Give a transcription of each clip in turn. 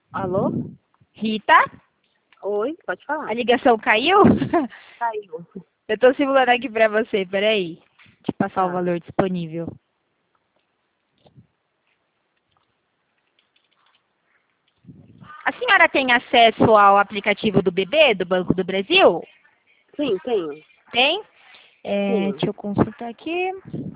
Alô? Rita? Oi, pode A falar. ligação caiu? Caiu. Eu tô simulando aqui pra você, peraí. Deixa eu passar o Tá. valor disponível. A senhora tem acesso ao aplicativo do BB, do Banco do Brasil? Sim, tenho. Tem? Sim. Deixa eu consultar aqui.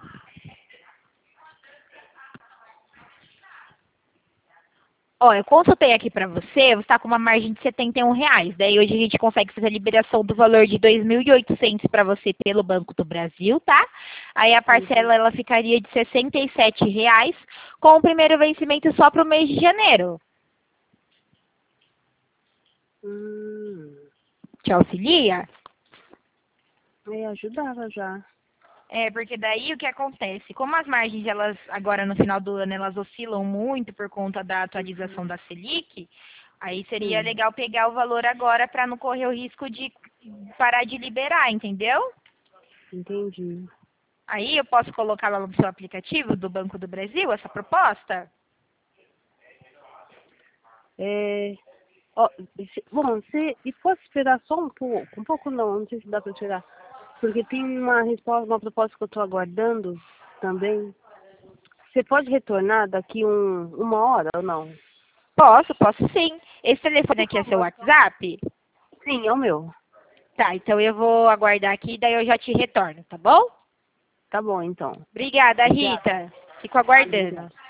Ó, eu consultei aqui pra você está com uma margem de R$ 71. Daí hoje a gente consegue fazer a liberação do valor de 2.800 para você pelo Banco do Brasil, tá? Aí a Uhum. parcela ela ficaria de R$ 67, com o primeiro vencimento só para o mês de janeiro. Hum. Te auxilia? Aí ajudava já. Porque daí o que acontece? Como as margens, elas agora no final do ano, elas oscilam muito por conta da atualização da Selic, aí seria Hum. legal pegar o valor agora para não correr o risco de parar de liberar, entendeu? Entendi. Aí eu posso colocar lá no seu aplicativo do Banco do Brasil essa proposta? É, ó, bom, e pode esperar só um pouco não sei se dá para esperar. Porque tem uma resposta, uma proposta que eu estou aguardando também. Você pode retornar daqui uma hora ou não? Posso sim. Esse telefone Por aqui é seu favor. WhatsApp? Sim, é o meu. Tá, então eu vou aguardar aqui, daí eu já te retorno, tá bom? Tá bom, então. Obrigada, Obrigada. Rita. Fico Obrigada. aguardando.